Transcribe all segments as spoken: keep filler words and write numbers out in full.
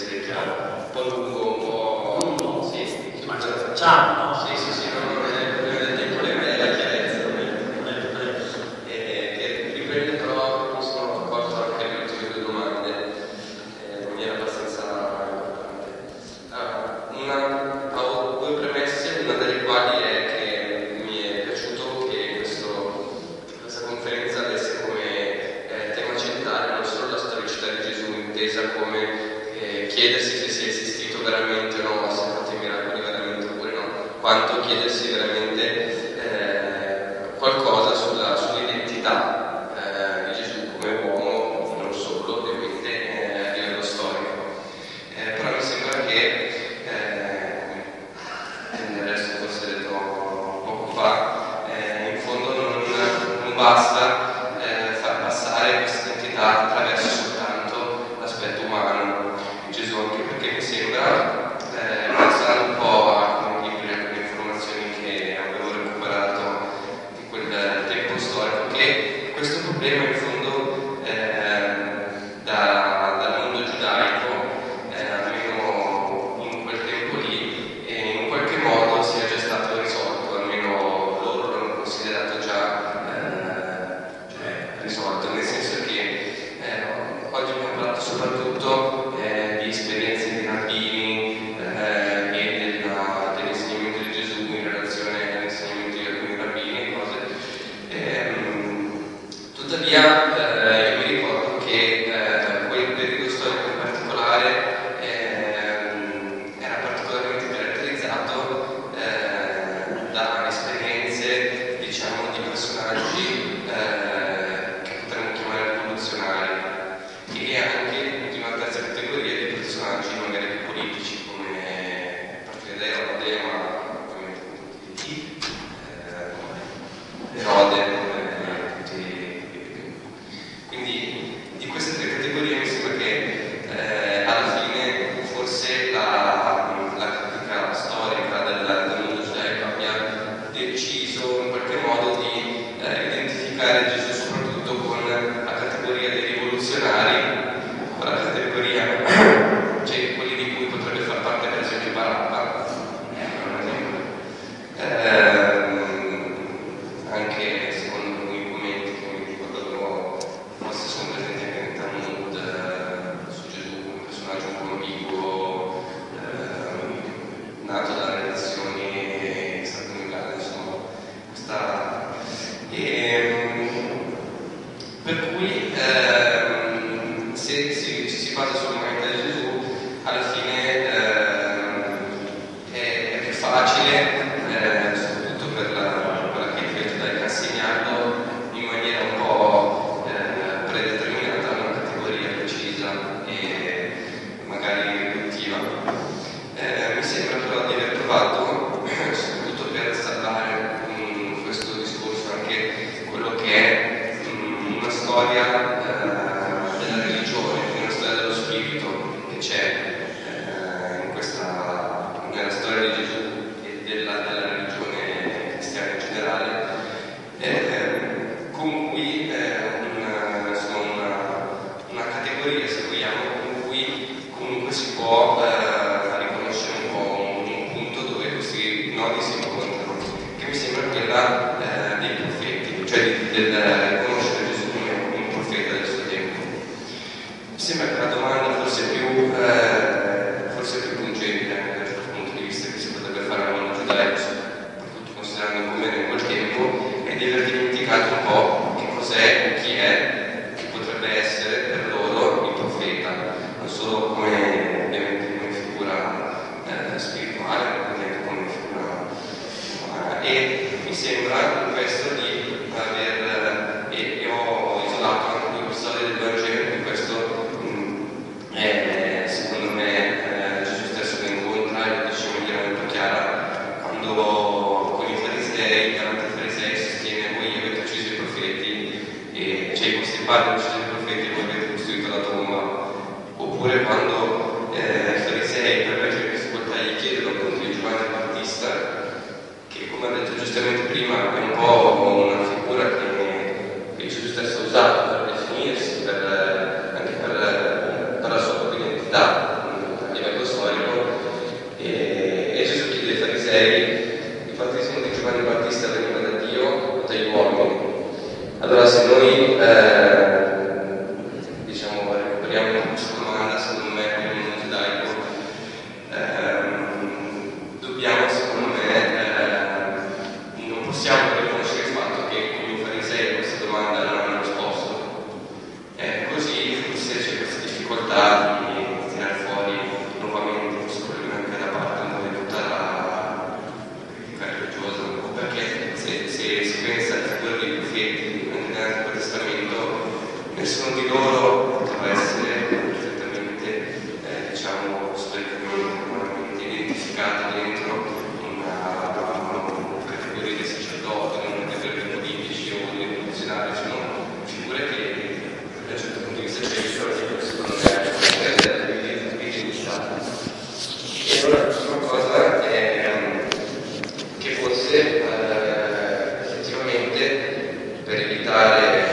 essere chiaro, un po' lungo, un po'... lungo? Sì, sì, ma ce la facciamo, no? Sì, sì, sì, no, non è il problema del tempo, è la chiarezza, non è il problema. E riprende però, mi sono accorto anche alle ultime due domande, eh, in maniera abbastanza importante. Ah, una, ho due premesse, una delle quali è che mi è piaciuto che questo, questa conferenza avesse come eh, tema centrale non solo la storicità di Gesù, intesa come eh, chiedersi se sia esistito veramente o no, se ha fatto i miracoli veramente oppure no, quanto chiedersi veramente eh, qualcosa sulla, sull'identità eh, di Gesù come uomo, non solo ovviamente eh, a livello storico. Eh, però mi sembra che nel resto forse detto poco fa, eh, in fondo non, non basta eh, far passare questa identità attraverso soltanto l'aspetto umano di Gesù, anche perché mi sembra, eh, pensando un po' a come libri, a quelle informazioni che avevo recuperato di quel tempo storico, che questo problema in fondo eh, da, dal mondo giudaico, eh, almeno in quel tempo lì, e in qualche modo sia già stato risolto, almeno loro l'hanno considerato già eh, cioè, risolto, nel senso che eh, oggi abbiamo parlato soprattutto eh, di esperienze di rabbini eh, e della, dell'insegnamento di Gesù in relazione all'insegnamento di alcuni rabbini e cose. Ehm, tuttavia eh, io mi ricordo che eh, quel periodo storico in particolare ehm, era particolarmente caratterizzato eh, da esperienze, diciamo, di personaggi eh, che potremmo chiamare rivoluzionari, e anche di una terza categoria di personaggi magari più politici, come a partire da Erode, ma ovviamente tutti eh, Erode, eh, tutti. Quindi di queste tre categorie mi sembra che eh, alla fine forse la, la critica storica del, del mondo giudaico abbia deciso in qualche modo di eh, identificare Gesù soprattutto con la categoria dei rivoluzionari, con la categoria, cioè quelli di cui potrebbe far parte per esempio Barabba, per esempio. Ehm, anche secondo alcuni commenti che mi ricordano, forse sono presenti anche nel Talmud eh, su Gesù, un personaggio un po' ambiguo, eh, nato da relazioni statunitensi, insomma, questa. E, per cui ehm, se si, si basa sull'umanità di Gesù, alla fine ehm, è, è più facile, eh, soprattutto per la, per la critica da insegnarlo in maniera un po' eh, predeterminata a una categoria precisa e magari riduttiva. Eh, mi sembra però di aver trovato, soprattutto per salvare mh, questo discorso, anche quello che è mh, una storia eh, della religione, una storia dello spirito che c'è eh, in questa, nella storia di Gesù e della, della religione cristiana in generale, eh, con cui eh, una, insomma, una, una categoria, se vogliamo, con cui comunque si può eh, riconoscere un po' un, un punto dove questi nodi si incontrano, che mi sembra quella eh, dei profeti, cioè di, del riconoscere Gesù come un profeta del suo tempo. Mi sembra che la domanda forse più, eh, forse più pungente anche dal punto di vista che si potrebbe fare al mondo giudaico, soprattutto considerando come era in quel tempo, è di aver dimenticato un po' che cos'è o chi è, chi potrebbe essere per loro il profeta, non solo come, ovviamente, come figura eh, spirituale, ma anche come figura umana. E mi sembra in questo di aver, e, e ho isolato anche due storie del Vangelo, che questo mh, è secondo difficoltà di tirare fuori nuovamente questo problema anche da parte un po' di tutta la critica religiosa, un po' perché se, se si pensa al figura dei profeti nell'Antico Testamento, nessuno di loro poteva essere perfettamente, eh, diciamo, storicamente, moralmente identificato dentro una, una categoria di sacerdoti, non una categoria di politici o di rivoluzionari, sono figure che da un certo punto di vista c'è solo che secondo me è identificata. E allora l'ultima cosa è che forse eh, effettivamente per evitare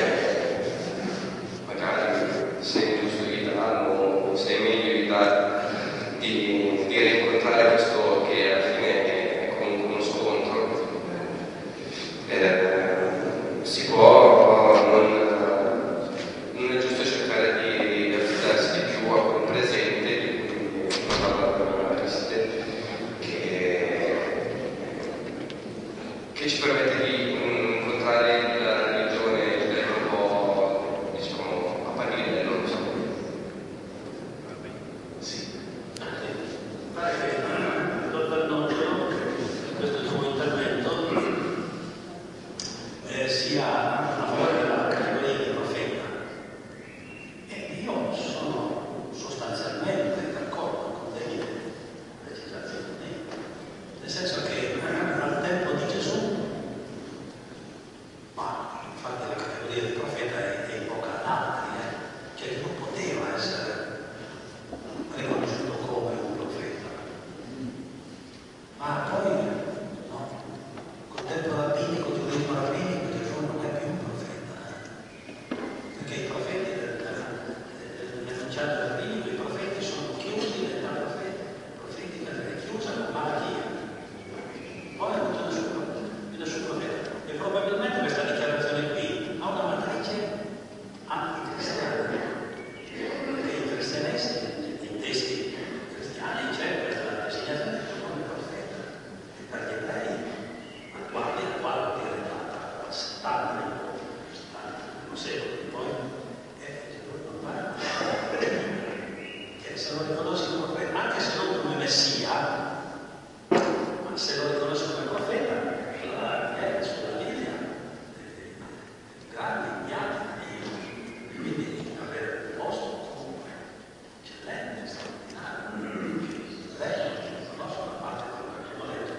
se è giusto evitarlo o se è meglio evitare di, di rincontrare questo che alla fine è comunque uno scontro, eh, si può non, non è giusto cercare di affidarsi di più a quel presente di cui parla la Ariste, che, che ci permette di incontrare la religione a livello un po', diciamo, a pari livello. Dottor Nocciolo, questo suo intervento eh, sia a favore della categoria di profeta, e io sono sostanzialmente d'accordo con delle precisazioni, nel senso che al tempo di Gesù, ma infatti la categoria di profeta è, è invocata da altri, eh, che non poteva essere riconosciuto come un profeta. Ma poi, no, col tempo rabbinico, il giudaismo rabbinico, Gesù non è più un profeta, perché i profeti nell'enunciato rabbinico, i profeti sono chiusi nella profetica, è chiusa con Malachia. Poi ha avuto il suo profeta. E probabilmente questa dichiarazione qui ha una matrice anticristiana, perché i cristianesti, nei testi cristiani, c'è questa designazione di Gesù come profeta. Per gli ebrei attuali, la quale viene data a settanta secoli, poi è Gesù non parla, che se lo riconosce come profeta, anche se non come Messia, ma se lo riconosce come profeta, allora è sulla linea grandi, immediati, e quindi avere un posto comunque eccellente, straordinario, lei non conosce una parte di quello che abbiamo letto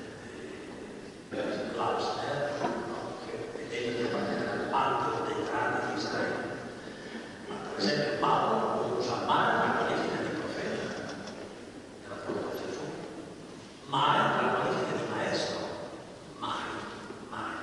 di Klausner, che vedete che parte dei grandi di Israele. Ma per esempio Paolo non usa mai la qualifica di profeta nella parola Gesù, mai la qualifica di maestro, mai, mai.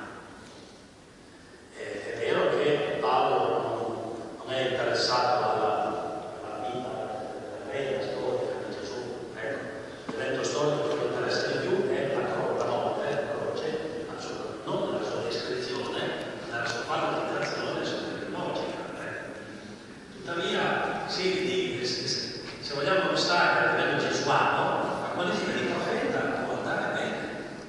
È vero che Paolo non è interessato alla, alla vita, alla vera storia di Gesù, ecco, l'evento storico che lo interessa di più è la croce, la morte, la croce, non nella sua descrizione, nella sua valorizzazione soteriologica. Tuttavia, sì, se, se vogliamo stare a livello gesuano, la qualifica di profeta può andare bene.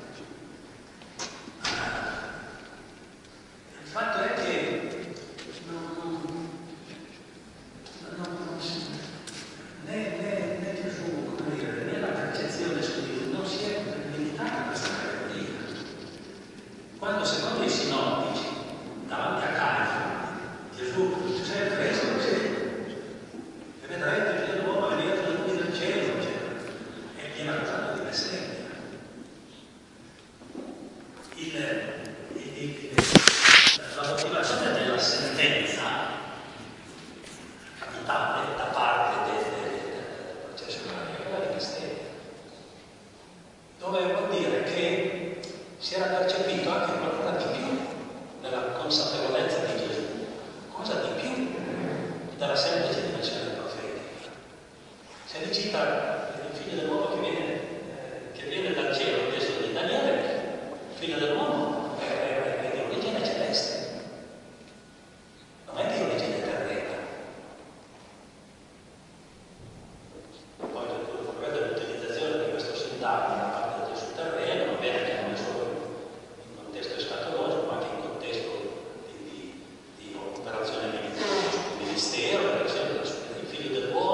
Il fatto è che non, non, non si, né, né, né Gesù, come dire, né la percezione su di lui non si è limitata a questa categoria. Quando secondo i sinottici, davanti a Caifa, Gesù c'è il Cristo, sì, e vedrete il figlio dell'uomo venire dalle luci del cielo, eccetera, e viene accusato di bestemmia. Il, il, il, la motivazione della sentenza capitale da parte del, del processo è quella di bestemmia, dove vuol dire che si era percepito anche qualcosa di più nella consapevolezza di Gesù, cosa di più della semplice dimensione profetica. Se ne cita il figlio dell'uomo che viene, eh, che viene dal cielo, il testo di Daniele, il figlio dell'uomo è, è, è di origine celeste, non è di origine terrena. Poi vedete l'utilizzazione di questo sintagma da parte del Gesù terreno, va bene che non è solo in contesto escatologico, ma anche in contesto di, di, di operazione ministero, per esempio il figlio dell'uomo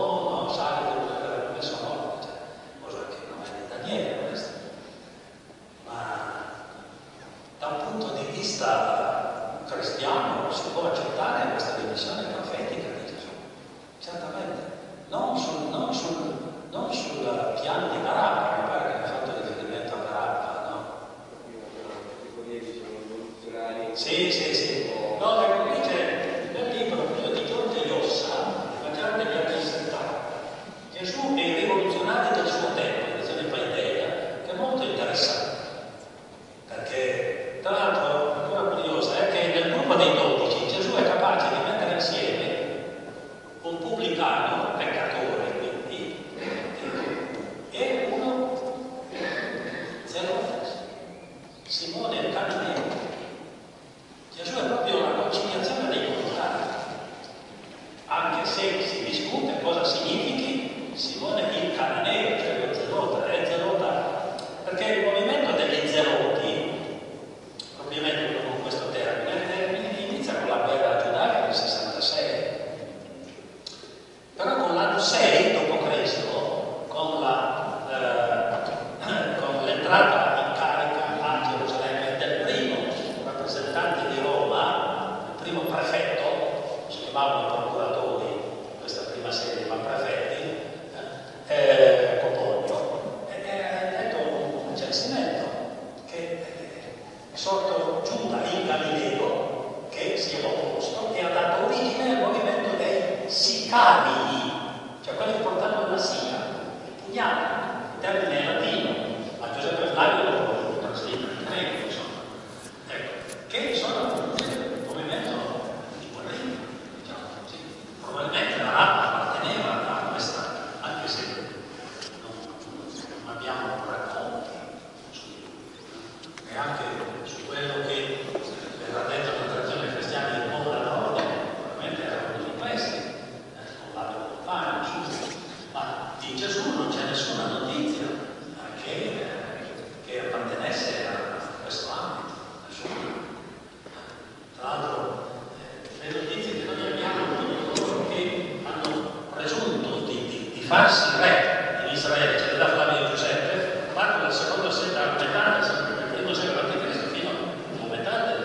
sei dopo Cristo, con la, eh, con l'entrata in carica a Gerusalemme del primo rappresentante di Roma, il primo prefetto, si chiamavano procuratori, questa prima serie, ma prefetti, eh, Copollo, e ha detto un censimento che è sorto Giuda in Galileo, che si è opposto e ha dato origine al movimento dei sicari, cioè quelli che portavano la sica, il pugnale, il termine è latino, ma Giuseppe Flavio lo trascrive in greco, insomma, ecco, che sono il movimento di Guerrini, diciamo così. Probabilmente la Rapa apparteneva a questa, anche se non, non abbiamo racconti su, neanche su quello che verrà detto nella tradizione cristiana in modo nord, probabilmente erano così questi, eh, con l'abito compagno, ma di Gesù non c'è nessuna notizia eh, che, eh, che appartenesse a questo ambito, nessuna. Tra l'altro eh, le notizie che noi abbiamo sono coloro che hanno presunto di, di, di farsi re in Israele, cioè da Flavio Giuseppe, parte dal secondo secolo, dalla metà del primo secolo avanti Cristo fino alla metà del,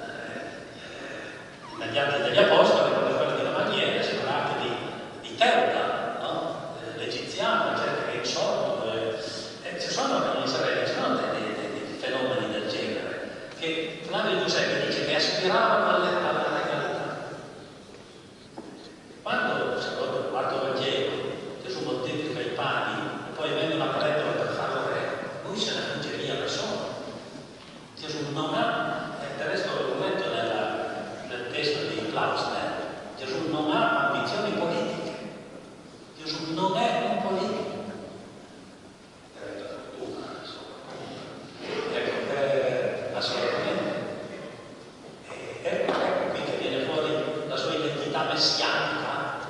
eh, degli atti degli Apostoli, come quello di Lamaniele, si parla anche di, di Teuda, no? eh, l'egiziano, eccetera, che è insorto. Eh, eh, ci sono in Israele, ci sono dei, dei, dei fenomeni del genere, che Flavio Giuseppe dice che aspiravano alla, alla regalità. Quando, secondo il quarto Vangelo, Gesù moltiplica i pani e poi vende una pretola per farlo re, lui se ne fugge via da solo. Gesù non ha, e del resto l'ho letto nella, nel testo di Klausner, Gesù non ha ambizioni politiche. Gesù non è un politico. Ecco, eh, assolutamente. E, ecco, ecco qui che viene fuori la sua identità messianica,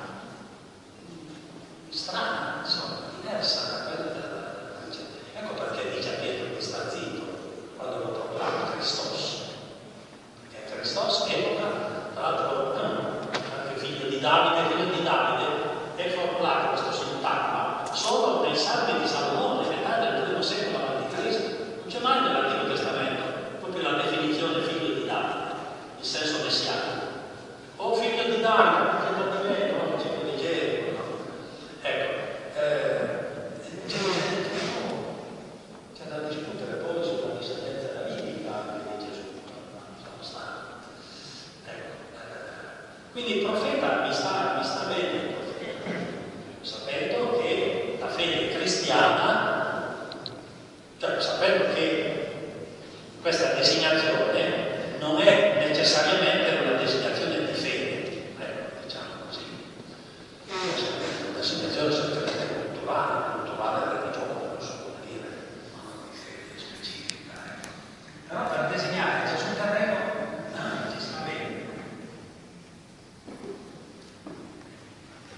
strana, insomma, diversa da quella della... Ecco perché dice a Pietro di sta zitto quando lo proclama Christos. Perché Christos epoca, tra l'altro, anche figlio di Davide, figlio di Davide, è formulato questo sintagma solo nei salmi di Salomone, metà del primo secolo avanti Cristo. Non c'è mai nell'Antico Testamento proprio la definizione figlio di Davide, in senso messianico. O figlio di Davide, figlio di me, no? Figlio di Gero, no? Ecco, eh, c'è, c'è da discutere poi sulla discendenza davidica anche di Gesù, sono stato. Ecco, eh, quindi il profeta mi sta, mi sta bene, sapendo che la fede cristiana, cioè sapendo che questa designazione non è necessariamente una designazione di fede, ecco, diciamo così, è una designazione semplicemente culturale, culturale.